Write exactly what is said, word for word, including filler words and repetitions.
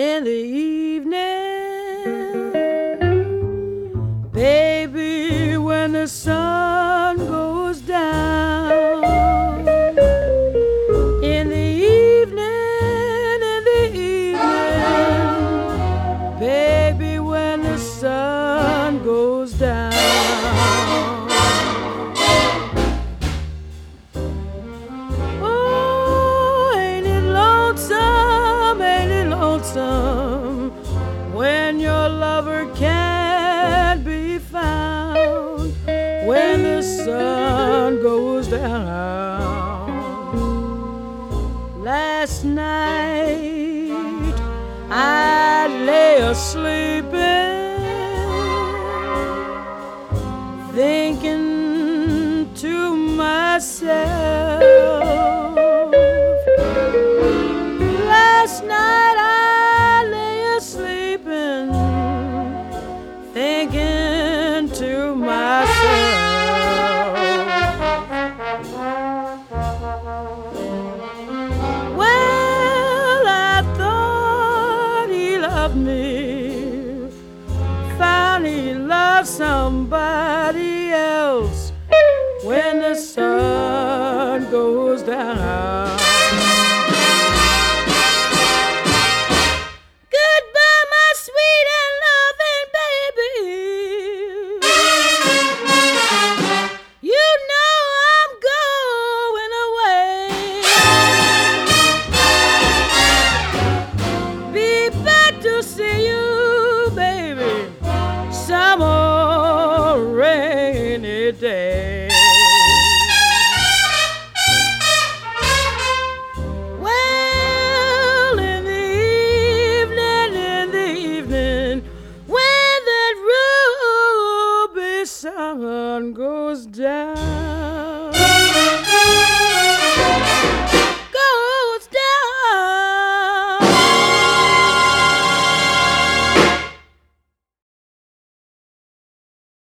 in the evening, baby, when the sun goes down. In the evening, in the evening, baby, when the sun goes down. Oh, ain't it lonesome, ain't it lonesome, when your lover can't be found, when the sun goes down. Last night I lay a-sleeping, thinking to myself. Last night I lay a-sleeping, thinking to myself. Well, I thought he loved me, found he loved somebody else when the sun goes down. Goodbye, my sweet and loving baby. You know I'm going away. Be back to see you, baby, some more rainy day.